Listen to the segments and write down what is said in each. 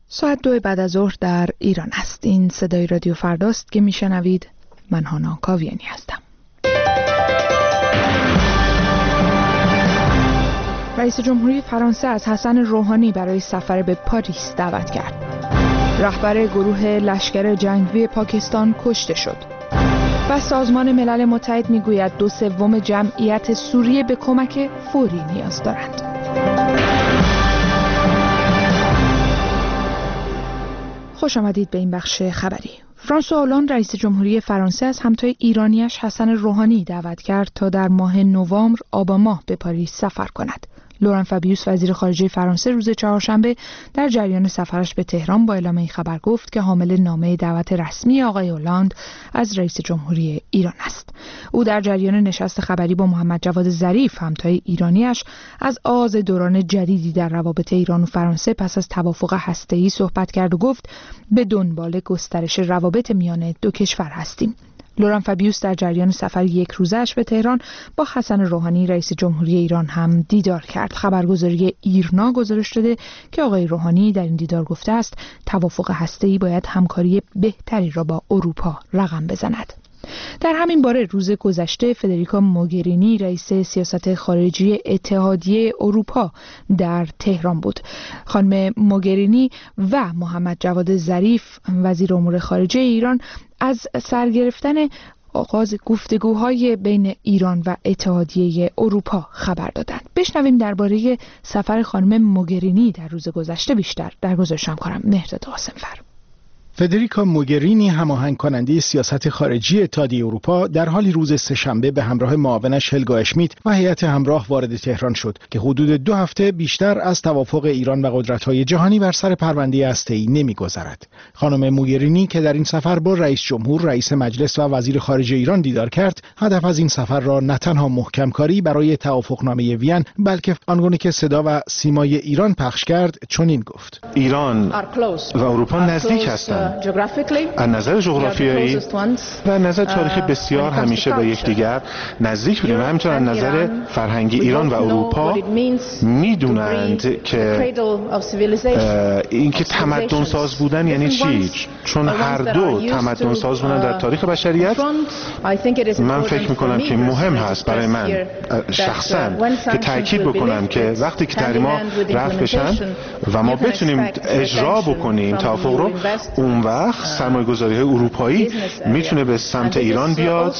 ساعت 2 بعد از ظهر در ایران است. این صدای رادیو فرداست که میشنوید. من هانا کاویانی هستم. رئیس جمهوری فرانسه از حسن روحانی برای سفر به پاریس دعوت کرد. رهبر گروه لشکر جنگجوی پاکستان کشته شد. و سازمان ملل متحد میگوید 2/3 جمعیت سوریه به کمک فوری نیاز دارند. خوش آمدید به این بخش خبری. فرانسوا هولند رئیس جمهوری فرانسه از همتای ایرانیش حسن روحانی دعوت کرد تا در ماه نوامبر آبان ماه به پاریس سفر کند. لوران فابیوس وزیر خارجه فرانسه روز چهارشنبه در جریان سفرش به تهران با اعلام این خبر گفت که حامل نامه دعوت رسمی آقای هولند از رئیس جمهوری ایران است. او در جریان نشست خبری با محمد جواد ظریف همتای ایرانیش از آغاز دوران جدیدی در روابط ایران و فرانسه پس از توافق هسته‌ای صحبت کرد و گفت به دنبال گسترش روابط میان دو کشور هستیم. لوران فابیوس در جریان سفر یک روزش به تهران با حسن روحانی رئیس جمهوری ایران هم دیدار کرد. خبرگزاری ایرنا گزارش داده که آقای روحانی در این دیدار گفته است توافق هسته‌ای باید همکاری بهتری را با اروپا رقم بزند. در همین باره روز گذشته فدریکا موگرینی رئیس سیاست خارجی اتحادیه اروپا در تهران بود. خانم موگرینی و محمد جواد ظریف وزیر امور خارجه ایران از سرگرفتن آغاز گفتگوهای بین ایران و اتحادیه اروپا خبر دادند. بشنویم درباره سفر خانم موگرینی در روز گذشته بیشتر در گزارش همکارم مهرداد قاسمفر. فدریکا موگرینی هماهنگ کننده سیاست خارجی اتحادیه اروپا در حالی روز سه‌شنبه به همراه معاونش هلگا اشمیت و هیئت همراه وارد تهران شد که حدود 2 هفته بیشتر از توافق ایران و قدرت‌های جهانی بر سر پرونده هسته‌ای نمی‌گذرد. خانم موگرینی که در این سفر با رئیس جمهور، رئیس مجلس و وزیر خارجه ایران دیدار کرد، هدف از این سفر را نه تنها محکم‌کاری برای توافقنامه وین، بلکه آنگونه که صدا و سیمای ایران پخش کرد، چنین گفت: ایران و اروپا نزدیک هستند. از نظر جغرافیایی و از نظر تاریخی بسیار همیشه با یکدیگر نزدیک بودیم و همینطور از نظر فرهنگی ایران و اروپا میدونند که اینکه تمدن ساز بودن یعنی چی، چون هر دو تمدن ساز بودن در تاریخ بشریت. من فکر میکنم که مهم هست برای من شخصا که تاکید بکنم که وقتی که تحریم‌ها رفع بشن و ما بتونیم اجرا بکنیم توافق رو، اون وقت سرمایه‌گذاری‌های اروپایی میتونه به سمت ایران بیاد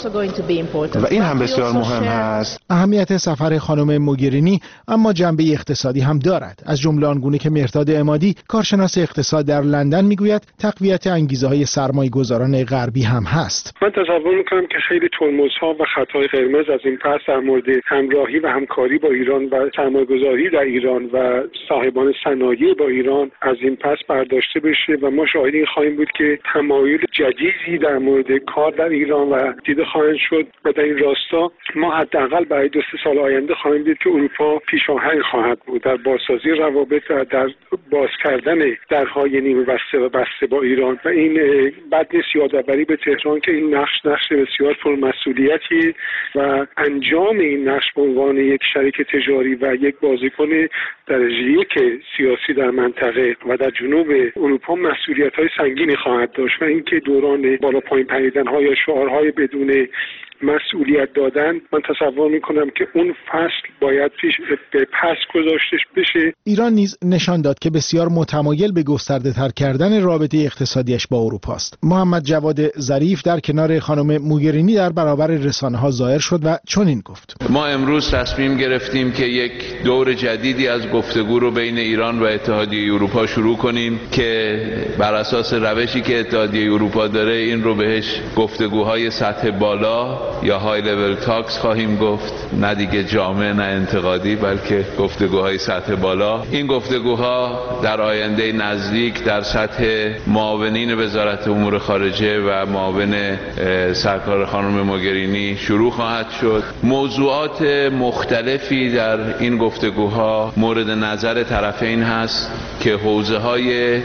و این هم بسیار مهم هست. اهمیت سفر خانم موگرینی اما جنبه اقتصادی هم دارد، از جمله آنگونه که مهرداد عمادی کارشناس اقتصاد در لندن میگوید تقویت انگیزه‌های سرمایه‌گذاران غربی هم هست. من تصور می‌کنم که خیلی ترمزها و خطای قرمز از این پس در مورد همراهی و همکاری با ایران و سرمایه‌گذاری در ایران و صاحبان صنایع با ایران از این پس برداشته بشه و ما شاهد این خواهیم بود که تمایل جدیدی در مورد کار در ایران و دیده خواهند شد و در این راستا ما حداقل برای 2-3 سال آینده خواهیم دید که اروپا پیشاهنگ خواهد بود در بازسازی روابط و در باز کردن درهای نیمه بسته و بسته با ایران و این بد نیست یادآوری به تهران که این نقش بسیار پرمسئولیتی و انجام این نقش به عنوان یک شریک تجاری و یک بازیکن درجه یک سیاسی در منطقه و در جنوب اروپا مسئولیت‌های سنگینی خواهد داشت و اینکه دوران بالا پایین پریدن‌ها یا شعارهای بدون مسئولیت دادن، من تصور میکنم که اون فصل باید به پس گذاشته بشه. ایران نیز نشان داد که بسیار متمایل به گسترده تر کردن رابطه اقتصادیش با اروپا است. محمد جواد ظریف در کنار خانم موگرینی در برابر رسانه‌ها ظاهر شد و چنین گفت: ما امروز تصمیم گرفتیم که یک دور جدیدی از گفتگو رو بین ایران و اتحادیه اروپا شروع کنیم که بر اساس روشی که اتحادیه اروپا داره این رو بهش گفتگوهای سطح بالا یا های لول تاکس خواهیم گفت، نه دیگه جامع نه انتقادی بلکه گفتگوهای سطح بالا. این گفتگوها در آینده نزدیک در سطح معاونین وزارت امور خارجه و معاون سرکار خانم موگرینی شروع خواهد شد. موضوعات مختلفی در این گفتگوها مورد نظر طرفین هست که حوزه‌های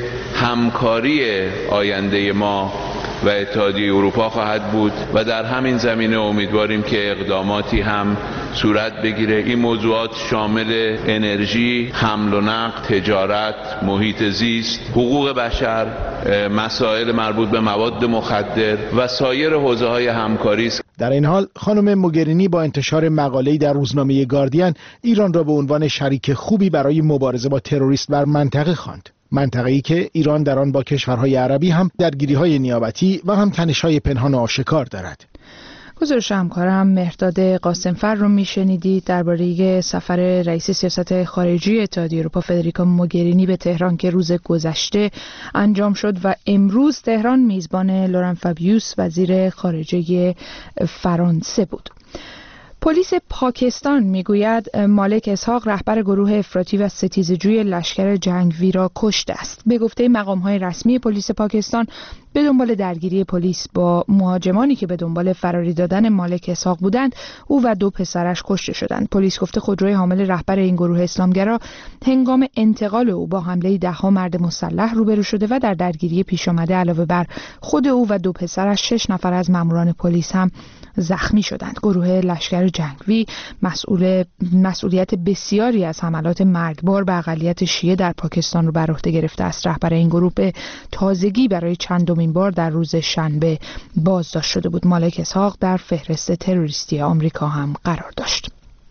همکاری آینده ما و اتحادیه اروپا خواهد بود و در همین زمینه امیدواریم که اقداماتی هم صورت بگیره. این موضوعات شامل انرژی، حمل و نقل، تجارت، محیط زیست، حقوق بشر، مسائل مربوط به مواد مخدر و سایر حوزه‌های همکاری است. در این حال خانم موگرینی با انتشار مقاله‌ای در روزنامه گاردین ایران را به عنوان شریک خوبی برای مبارزه با تروریسم بر منطقه خواند. منطقه‌ای که ایران در آن با کشورهای عربی هم درگیری‌های نیابتی و هم تنش‌های پنهان و آشکار دارد. گزارش همکارم مهرداد قاسمفر رو میشنیدید درباره سفر رئیس سیاست خارجی اتحادیه اروپا فدریکا موگرینی به تهران که روز گذشته انجام شد و امروز تهران میزبان لوران فابیوس وزیر خارجه فرانسه بود. پلیس پاکستان میگوید مالک اسحاق رهبر گروه افراطی و ستیزجوی لشکر جنگی را کشته است. به گفته مقام‌های رسمی پلیس پاکستان به دنبال درگیری پلیس با مهاجمانی که به دنبال فراری دادن مالک اسحاق بودند، او و 2 پسرش کشته شدند. پلیس گفته خودروی حامل رهبر این گروه اسلامگرا هنگام انتقال او با حمله 10 مرد مسلح روبرو شده و در درگیری پیش آمده علاوه بر خود او و 2 پسرش 6 نفر از ماموران پلیس هم زخمی شدند. گروه لشکر جنگی مسئولیت بسیاری از حملات مرگبار به اقلیت شیعه در پاکستان رو بر عهده گرفته است. رهبر این گروه به تازگی برای چندمین بار در روز شنبه بازداشت شده بود. مالک اسحاق در فهرست تروریستی آمریکا هم قرار داشت.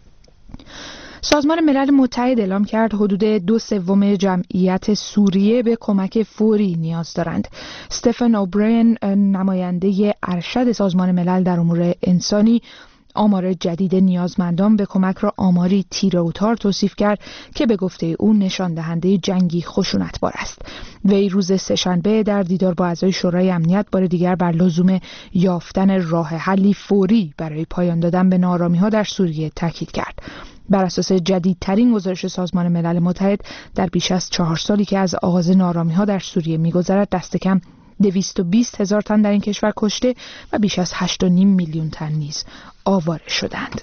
سازمان ملل متحد اعلام کرد حدود 2/3 جمعیت سوریه به کمک فوری نیاز دارند. استفن اوبراین نماینده ارشد سازمان ملل در امور انسانی آمار جدید نیازمندان به کمک را آماری تیره و تار توصیف کرد که به گفته او نشان دهنده جنگی خشونتبار است. وی روز سه‌شنبه در دیدار با اعضای شورای امنیت بار دیگر بر لزوم یافتن راه حلی فوری برای پایان دادن به ناآرامی‌ها در سوریه تاکید کرد. بر اساس جدیدترین گزارش سازمان ملل متحد در بیش از 4 سالی که از آغاز ناآرامی‌ها در سوریه می‌گذرد دست کم 220,000 تن در این کشور کشته و بیش از 8.5 میلیون تن نیز آواره شدند.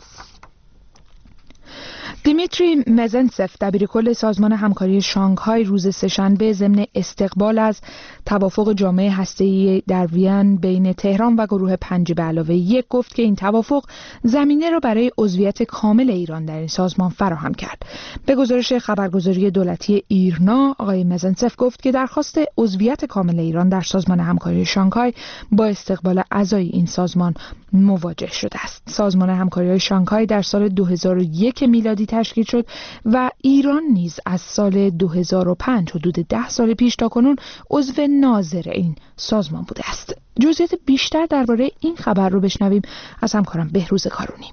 دیمیتری مزنتسف دبیرکل سازمان همکاری شانگهای روز سه‌شنبه ضمن استقبال از توافق جامعه هسته‌ای در وین بین تهران و گروه 5+1 گفت که این توافق زمینه را برای عضویت کامل ایران در این سازمان فراهم کرد. به گزارش خبرگزاری دولتی ایرنا، آقای مزنتسف گفت که درخواست عضویت کامل ایران در سازمان همکاری شانگهای با استقبال اعضای این سازمان مواجه شده است. سازمان همکاری شانگهای در سال 2001 میلادی تشکیل شد و ایران نیز از سال 2005 حدود 10 سال پیش تا کنون عضو ناظر این سازمان بوده است. جزئیات بیشتر درباره این خبر رو بشنویم از همکارم بهروز کارونی.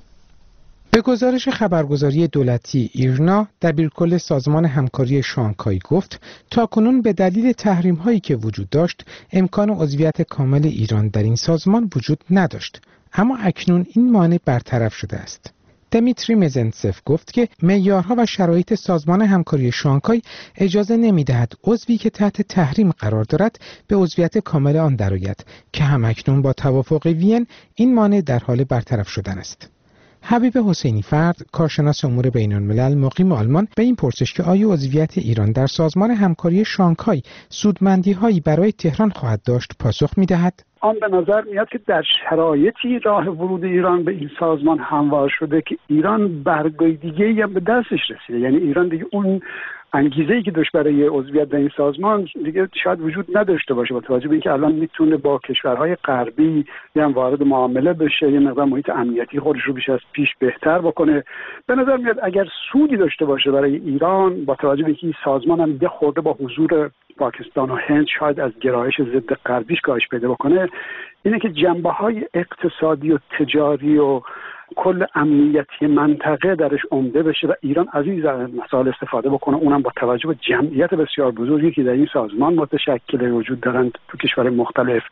به گزارش خبرگزاری دولتی ایرنا، دبیرکل سازمان همکاری شانگهای گفت تاکنون به دلیل تحریم‌هایی که وجود داشت امکان عضویت کامل ایران در این سازمان وجود نداشت، اما اکنون این مانع برطرف شده است. دیمیتری مزنتسف گفت که معیارها و شرایط سازمان همکاری شانگهای اجازه نمی‌دهد عضوی که تحت تحریم قرار دارد به عضویت کامل آن درآید که همکنون با توافق وین این مانع در حال برطرف شدن است. حبیب حسینی فرد، کارشناس امور بین‌الملل مقیم آلمان، به این پرسش که آیا عضویت ایران در سازمان همکاری شانگهای سودمندی‌هایی برای تهران خواهد داشت پاسخ می‌دهد. آن به نظر میاد که در شرایطی راه ورود ایران به این سازمان هموار شده که ایران برگای دیگه‌ای هم به دستش رسیده. یعنی ایران دیگه اون انگیزه‌ای که داشت برای عضویت در این سازمان دیگه شاید وجود نداشته باشه، با توجه به اینکه الان میتونه با کشورهای غربی هم وارد معامله بشه، یه مقدار محیط امنیتی خودش رو بیش از پیش بهتر بکنه. به نظر میاد اگر سودی داشته باشه برای ایران، با توجه به اینکه این سازمان هم دیگه خورده با حضور پاکستان و هند شاید از گرایش ضد غربیش کاهش پیدا بکنه، اینه که جنبه‌های اقتصادی و تجاری و کل امنیتی منطقه درش عمده بشه و ایران از این مسائل استفاده بکنه، اونم با توجه به جمعیت بسیار بزرگی که در این سازمان متشکل وجود دارند تو کشورهای مختلف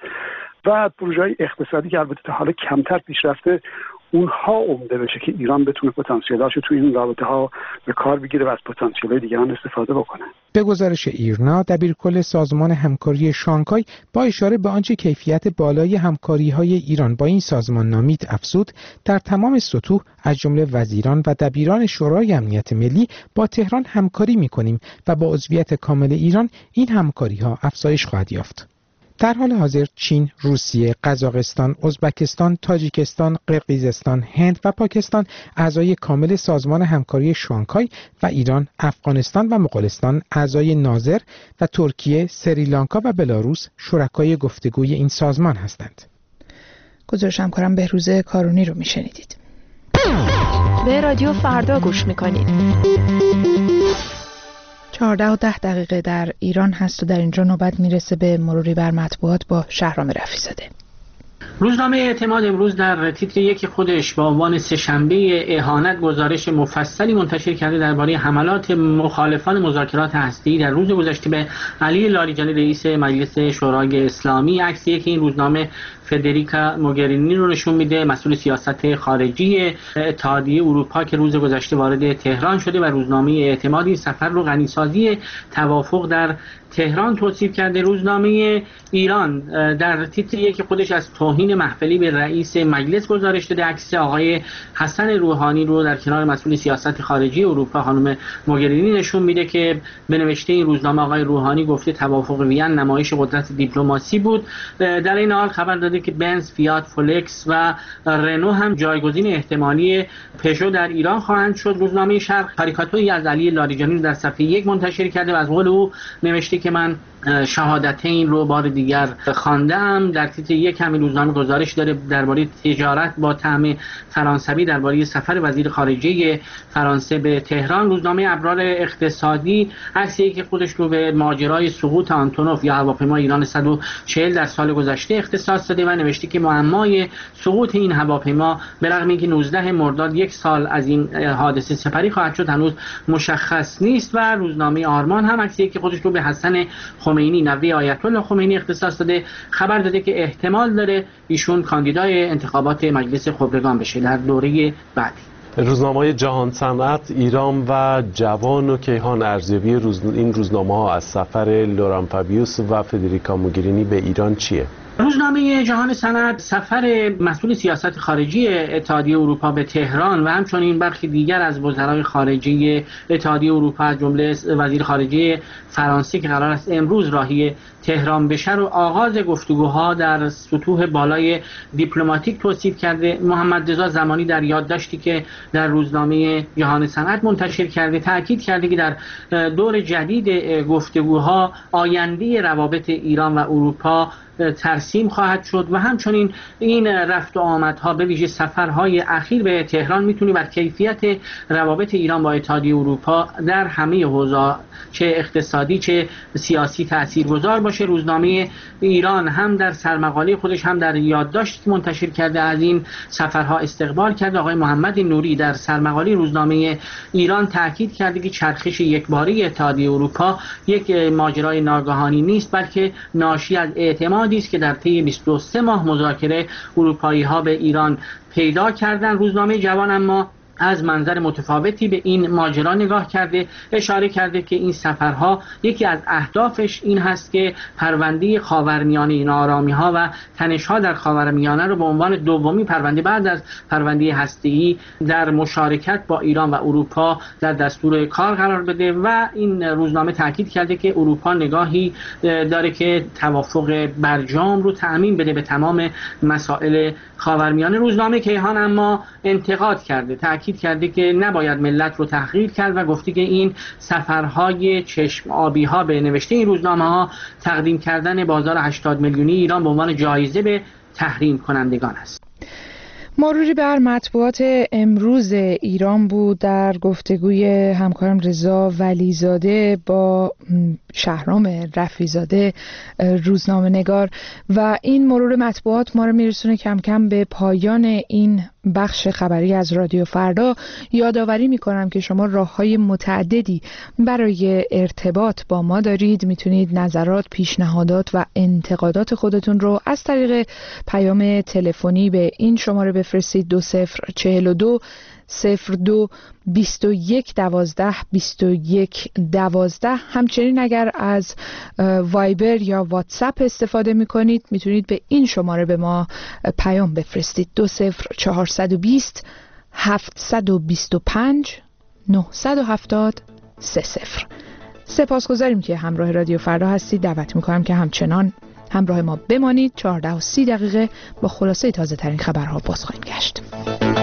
و پروژه‌های اقتصادی که البته تا حالا کمتر پیشرفته، اونها عمده بشه که ایران بتونه پتانسیلاشو تو این رابطه‌ها به کار بگیره و از پتانسیل‌های دیگران استفاده بکنه. به گزارش ایرنا، دبیرکل سازمان همکاری شانگهای با اشاره به آنچه کیفیت بالای همکاری‌های ایران با این سازمان نامید افزود، در تمام سطوح از جمله وزیران و دبیران شورای امنیت ملی با تهران همکاری می‌کنیم و با عضویت کامل ایران این همکاری‌ها افزایش خواهد یافت. در حال حاضر چین، روسیه، قزاقستان، ازبکستان، تاجیکستان، قرقیزستان، هند و پاکستان اعضای کامل سازمان همکاری شانگهای و ایران، افغانستان و مغولستان اعضای ناظر و ترکیه، سریلانکا و بلاروس شرکای گفتگوی این سازمان هستند. گزارش همکارم بهروز کارونی رو میشنیدید. به رادیو فردا گوش میکنید. 14:10 در ایران هست و در اینجا نوبت میرسه به مروری بر مطبوعات با شهرام رفیع‌زاده. روزنامه اعتماد امروز در تیتر یک خودش با عنوان سه‌شنبه اهانت گزارش مفصلی منتشر کرده درباره حملات مخالفان مذاکرات هسته‌ای در روز گذشته به علی لاریجانی رئیس مجلس شورای اسلامی. عکسی که این روزنامه فدریکا موگرینی رو نشون میده، مسئول سیاست خارجی اتحادیه اروپا که روز گذشته وارد تهران شده و روزنامه اعتماد این سفر رو غنیسازی توافق در تهران توصیف کرده. روزنامه ایران در تیتر یک خودش از توهین محفلی به رئیس مجلس گزارش داده. عکس آقای حسن روحانی رو در کنار مسئول سیاست خارجی اروپا خانم موگرینی نشون میده که به نوشته این روزنامه آقای روحانی گفته توافق وین نمایش قدرت دیپلماسی بود. در این حال خبر داده که بنز، فیات، فولکس و رنو هم جایگزین احتمالی پژو در ایران خواهند شد. روزنامه شرق کاریکاتوری از علی لاریجانی در صفحه 1 منتشر کرده و از قول او نوشته که من شهادتین رو بار دیگر خواندم. در تیتر 1 همین روزنامه گزارش داره درباره تجارت با طعم فرانسوی درباره سفر وزیر خارجه فرانسه به تهران. روزنامه ابرار اقتصادی عکسی که خودش رو به ماجرای سقوط آنتونوف یا هواپیما ایران 140 در سال گذشته اختصاص داده و نوشته که معمای سقوط این هواپیما به رغم اینکه 19 مرداد 1 سال از این حادثه سپری خواهد شد هنوز مشخص نیست. و روزنامه آرمان هم عکسی که خودش رو به حسن خمینی نوه آیت الله خمینی اختصاص داده خبر داده که احتمال داره ایشون کاندیدای انتخابات مجلس خبرگان بشه در دوره بعدی. روزنامه‌های جهان صنعت، ایران و جوان و کیهان ارزیابی این روزنامه‌ها از سفر لوران فابیوس و فدریکا موگرینی به ایران چیه؟ روزنامه جهان صنعت سفر مسئول سیاست خارجی اتحادیه اروپا به تهران و همچنین برخی دیگر از وزرای خارجه اتحادیه اروپا از جمله وزیر خارجه فرانسه که قرار است امروز راهی تهران بشه رو آغاز گفتگوها در سطوح بالای دیپلماتیک توصیف کرده. محمد رضا زمانی در یادداشتی که در روزنامه جهان صنعت منتشر کرده تاکید کرده که در دور جدید گفتگوها آینده روابط ایران و اروپا ترسیم خواهد شد و همچنین این رفت و آمدها به ویژه سفرهای اخیر به تهران میتونه بر کیفیت روابط ایران با اتحادیه اروپا در همه حوزه‌ها چه اقتصادی چه سیاسی تاثیرگذار باشه. روزنامه ایران هم در سرمقاله خودش هم در یادداشتی منتشر کرده از این سفرها استقبال کرده. آقای محمد نوری در سرمقاله روزنامه ایران تاکید کرده که چرخش یکباره اتحادیه اروپا یک ماجرای ناگهانی نیست بلکه ناشی از اعتمادی است که در طی 23 ماه مذاکره اروپایی‌ها به ایران پیدا کردن. روزنامه جوان اما از منظر متفاوتی به این ماجرا نگاه کرده، اشاره کرده که این سفرها یکی از اهدافش این هست که پرونده خاورمیانه ناآرامی‌ها و تنش‌ها در خاورمیانه رو به عنوان دومی پرونده بعد از پرونده هسته‌ای در مشارکت با ایران و اروپا در دستور کار قرار بده و این روزنامه تاکید کرده که اروپا نگاهی داره که توافق برجام رو تأمین بده به تمام مسائل خاورمیانه. روزنامه کیهان اما انتقاد کرده، تاکید کرده که نباید ملت رو تحقیر کرد و گفته که این سفرهای چشم آبی ها به نوشته این روزنامه ها تقدیم کردن بازار 80 میلیونی ایران به عنوان جایزه به تحریم کنندگان است. مروری بر مطبوعات امروز ایران بود در گفتگوی همکارم رضا ولیزاده با شهرام رفیع‌زاده روزنامه نگار و این مرور مطبوعات ما رو میرسونه کم کم به پایان این بخش خبری از رادیو فردا. یادآوری میکنم که شما راه‌های متعددی برای ارتباط با ما دارید. میتونید نظرات، پیشنهادات و انتقادات خودتون رو از طریق پیام تلفنی به این شماره بفرستید 2042 02 21 12 21 12. همچنین اگر از وایبر یا واتساپ استفاده میکنید میتونید به این شماره به ما پیام بفرستید 20420 725 970 30. سپاسگزاریم که همراه رادیو فردا هستید. دعوت میکنم که همچنان همراه ما بمانید. 14:30 با خلاصه تازه ترین خبرها باز خواهیم گشت.